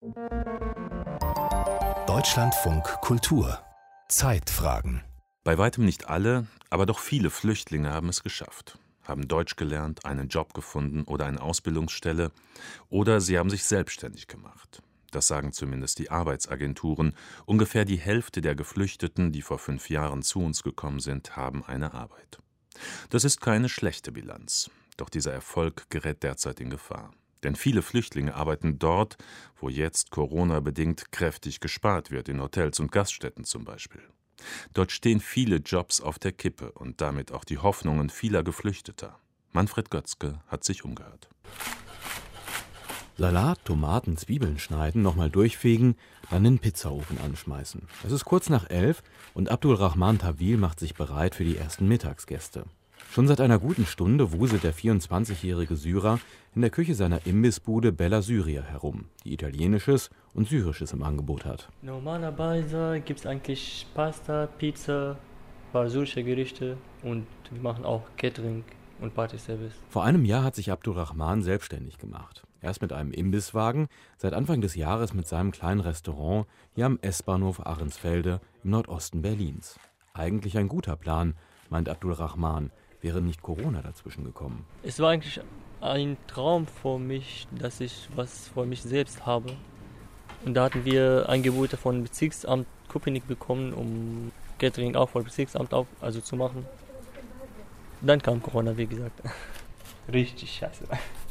Deutschlandfunk Kultur Zeitfragen. Bei weitem nicht alle, aber doch viele Flüchtlinge haben es geschafft, haben Deutsch gelernt, einen Job gefunden oder eine Ausbildungsstelle, oder sie haben sich selbstständig gemacht. Das sagen zumindest die Arbeitsagenturen. Ungefähr die Hälfte der Geflüchteten, die vor 5 Jahren zu uns gekommen sind, haben eine Arbeit. Das ist keine schlechte Bilanz, doch dieser Erfolg gerät derzeit in Gefahr. Denn viele Flüchtlinge arbeiten dort, wo jetzt Corona-bedingt kräftig gespart wird, in Hotels und Gaststätten zum Beispiel. Dort stehen viele Jobs auf der Kippe und damit auch die Hoffnungen vieler Geflüchteter. Manfred Götzke hat sich umgehört. Salat, Tomaten, Zwiebeln schneiden, nochmal durchfegen, dann den Pizzaofen anschmeißen. Es ist kurz nach 11 und Abdulrahman Tawil macht sich bereit für die ersten Mittagsgäste. Schon seit einer guten Stunde wuselt der 24-jährige Syrer in der Küche seiner Imbissbude Bella Syria herum, die Italienisches und Syrisches im Angebot hat. Normalerweise gibt es eigentlich Pasta, Pizza, syrische Gerichte und wir machen auch Catering und Partyservice. Vor einem Jahr hat sich Abdulrahman selbstständig gemacht. Erst mit einem Imbisswagen, seit Anfang des Jahres mit seinem kleinen Restaurant hier am S-Bahnhof Ahrensfelde im Nordosten Berlins. Eigentlich ein guter Plan, meint Abdulrahman, wäre nicht Corona dazwischen gekommen. Es war eigentlich ein Traum für mich, dass ich was für mich selbst habe. Und da hatten wir Angebote von Bezirksamt Köpenick bekommen, um Catering auch von Bezirksamt zu machen. Dann kam Corona, wie gesagt. Richtig scheiße.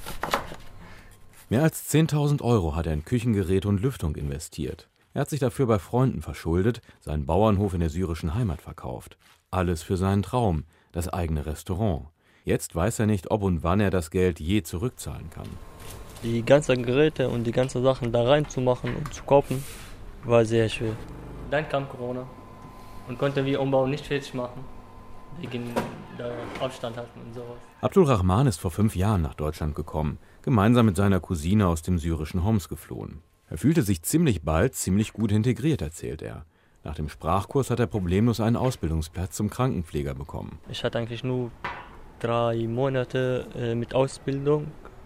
Mehr als 10.000 € hat er in Küchengeräte und Lüftung investiert. Er hat sich dafür bei Freunden verschuldet, seinen Bauernhof in der syrischen Heimat verkauft. Alles für seinen Traum, das eigene Restaurant. Jetzt weiß er nicht, ob und wann er das Geld je zurückzahlen kann. Die ganzen Geräte und die ganzen Sachen da reinzumachen und zu kaufen, war sehr schwer. Dann kam Corona und konnten wir Umbau nicht fertig machen, wegen der Abstand halten und sowas. Abdulrahman ist vor 5 Jahren nach Deutschland gekommen, gemeinsam mit seiner Cousine aus dem syrischen Homs geflohen. Er fühlte sich ziemlich bald ziemlich gut integriert, erzählt er. Nach dem Sprachkurs hat er problemlos einen Ausbildungsplatz zum Krankenpfleger bekommen. Ich hatte eigentlich nur 3 Monate mit Ausbildung.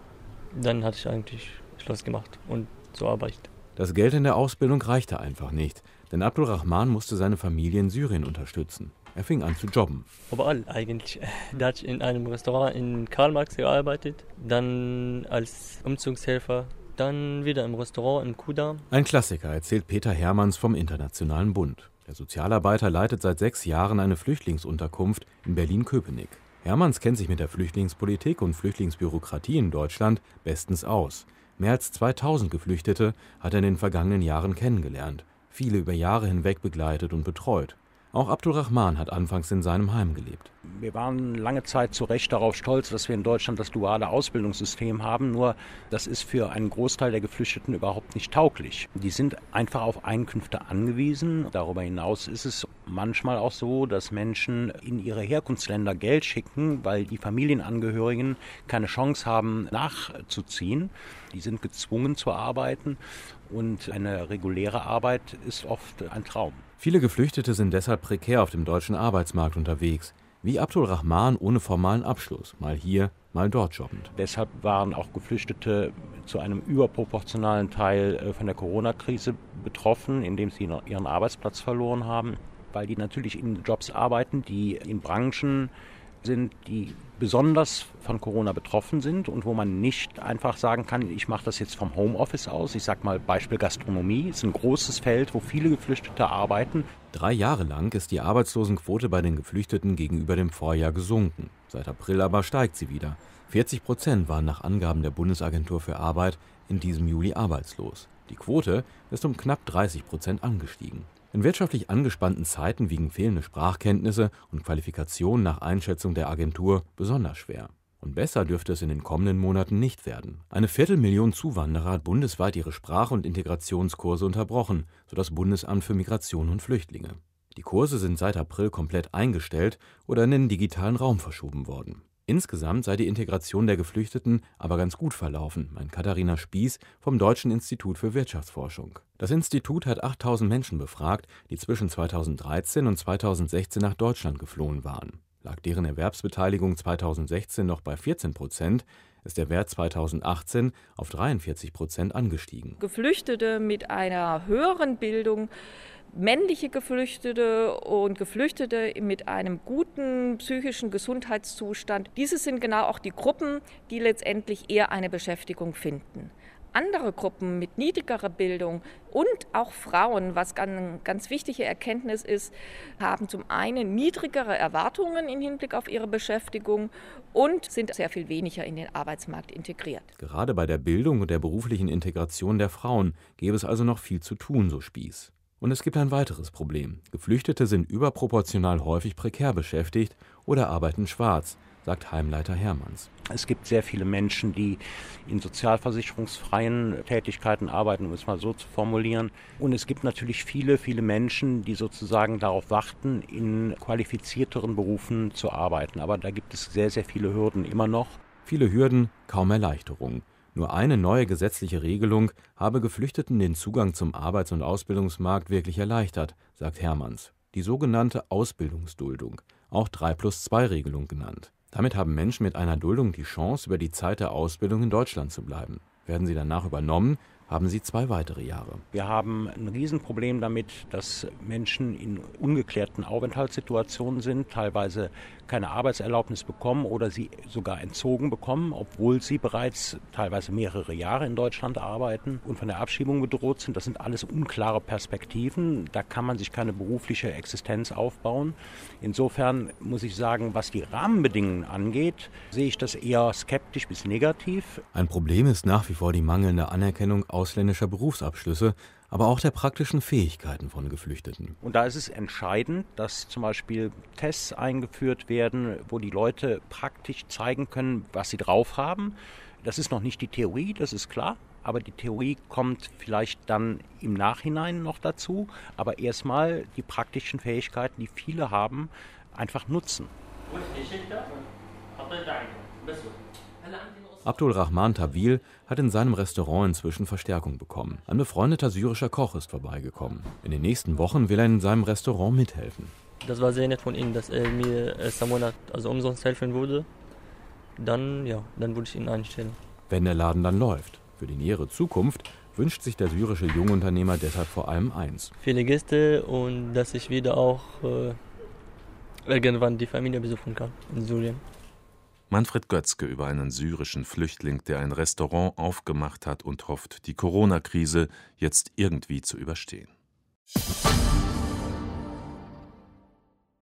Dann hatte ich eigentlich Schluss gemacht und zur Arbeit. Das Geld in der Ausbildung reichte einfach nicht, denn Abdulrahman musste seine Familie in Syrien unterstützen. Er fing an zu jobben. Überall eigentlich. Da hatte ich in einem Restaurant in Karl Marx gearbeitet, dann als Umzugshelfer, dann wieder im Restaurant im Kudamm. Ein Klassiker, erzählt Peter Hermanns vom Internationalen Bund. Der Sozialarbeiter leitet seit 6 Jahren eine Flüchtlingsunterkunft in Berlin-Köpenick. Hermanns kennt sich mit der Flüchtlingspolitik und Flüchtlingsbürokratie in Deutschland bestens aus. Mehr als 2000 Geflüchtete hat er in den vergangenen Jahren kennengelernt, viele über Jahre hinweg begleitet und betreut. Auch Abdulrahman hat anfangs in seinem Heim gelebt. Wir waren lange Zeit zu Recht darauf stolz, dass wir in Deutschland das duale Ausbildungssystem haben. Nur das ist für einen Großteil der Geflüchteten überhaupt nicht tauglich. Die sind einfach auf Einkünfte angewiesen. Darüber hinaus ist es manchmal auch so, dass Menschen in ihre Herkunftsländer Geld schicken, weil die Familienangehörigen keine Chance haben, nachzuziehen. Die sind gezwungen zu arbeiten und eine reguläre Arbeit ist oft ein Traum. Viele Geflüchtete sind deshalb prekär auf dem deutschen Arbeitsmarkt unterwegs, wie Abdulrahman ohne formalen Abschluss, mal hier, mal dort jobbend. Deshalb waren auch Geflüchtete zu einem überproportionalen Teil von der Corona-Krise betroffen, indem sie ihren Arbeitsplatz verloren haben, weil die natürlich in Jobs arbeiten, die in Branchen sind, die besonders von Corona betroffen sind und wo man nicht einfach sagen kann, ich mache das jetzt vom Homeoffice aus. Ich sage mal Beispiel Gastronomie, ist ein großes Feld, wo viele Geflüchtete arbeiten. 3 Jahre lang ist die Arbeitslosenquote bei den Geflüchteten gegenüber dem Vorjahr gesunken. Seit April aber steigt sie wieder. 40% waren nach Angaben der Bundesagentur für Arbeit in diesem Juli arbeitslos. Die Quote ist um knapp 30% angestiegen. In wirtschaftlich angespannten Zeiten wiegen fehlende Sprachkenntnisse und Qualifikationen nach Einschätzung der Agentur besonders schwer. Und besser dürfte es in den kommenden Monaten nicht werden. 250.000 Zuwanderer hat bundesweit ihre Sprach- und Integrationskurse unterbrochen, so das Bundesamt für Migration und Flüchtlinge. Die Kurse sind seit April komplett eingestellt oder in den digitalen Raum verschoben worden. Insgesamt sei die Integration der Geflüchteten aber ganz gut verlaufen, meint Katharina Spieß vom Deutschen Institut für Wirtschaftsforschung. Das Institut hat 8.000 Menschen befragt, die zwischen 2013 und 2016 nach Deutschland geflohen waren. Lag deren Erwerbsbeteiligung 2016 noch bei 14%, ist der Wert 2018 auf 43% angestiegen. Geflüchtete mit einer höheren Bildung, männliche Geflüchtete und Geflüchtete mit einem guten psychischen Gesundheitszustand, diese sind genau auch die Gruppen, die letztendlich eher eine Beschäftigung finden. Andere Gruppen mit niedrigerer Bildung und auch Frauen, was ganz wichtige Erkenntnis ist, haben zum einen niedrigere Erwartungen im Hinblick auf ihre Beschäftigung und sind sehr viel weniger in den Arbeitsmarkt integriert. Gerade bei der Bildung und der beruflichen Integration der Frauen gäbe es also noch viel zu tun, so Spieß. Und es gibt ein weiteres Problem. Geflüchtete sind überproportional häufig prekär beschäftigt oder arbeiten schwarz, sagt Heimleiter Hermanns. Es gibt sehr viele Menschen, die in sozialversicherungsfreien Tätigkeiten arbeiten, um es mal so zu formulieren. Und es gibt natürlich viele, viele Menschen, die sozusagen darauf warten, in qualifizierteren Berufen zu arbeiten. Aber da gibt es sehr, sehr viele Hürden immer noch. Viele Hürden, kaum Erleichterung. Nur eine neue gesetzliche Regelung habe Geflüchteten den Zugang zum Arbeits- und Ausbildungsmarkt wirklich erleichtert, sagt Hermanns. Die sogenannte Ausbildungsduldung, auch 3+2-Regelung genannt. Damit haben Menschen mit einer Duldung die Chance, über die Zeit der Ausbildung in Deutschland zu bleiben. Werden sie danach übernommen, haben sie 2 weitere Jahre. Wir haben ein Riesenproblem damit, dass Menschen in ungeklärten Aufenthaltssituationen sind, teilweise keine Arbeitserlaubnis bekommen oder sie sogar entzogen bekommen, obwohl sie bereits teilweise mehrere Jahre in Deutschland arbeiten und von der Abschiebung bedroht sind. Das sind alles unklare Perspektiven. Da kann man sich keine berufliche Existenz aufbauen. Insofern muss ich sagen, was die Rahmenbedingungen angeht, sehe ich das eher skeptisch bis negativ. Ein Problem ist nach wie vor die mangelnde Anerkennung ausländischer Berufsabschlüsse, aber auch der praktischen Fähigkeiten von Geflüchteten. Und da ist es entscheidend, dass zum Beispiel Tests eingeführt werden, wo die Leute praktisch zeigen können, was sie drauf haben. Das ist noch nicht die Theorie, das ist klar, aber die Theorie kommt vielleicht dann im Nachhinein noch dazu. Aber erstmal die praktischen Fähigkeiten, die viele haben, einfach nutzen. Abdul Rahman Tawil hat in seinem Restaurant inzwischen Verstärkung bekommen. Ein befreundeter syrischer Koch ist vorbeigekommen. In den nächsten Wochen will er in seinem Restaurant mithelfen. Das war sehr nett von ihm, dass er mir erst am Monat umsonst helfen würde. Dann würde ich ihn einstellen. Wenn der Laden dann läuft. Für die nähere Zukunft wünscht sich der syrische Jungunternehmer deshalb vor allem eins: Viele Gäste und dass ich wieder auch irgendwann die Familie besuchen kann in Syrien. Manfred Götzke über einen syrischen Flüchtling, der ein Restaurant aufgemacht hat und hofft, die Corona-Krise jetzt irgendwie zu überstehen.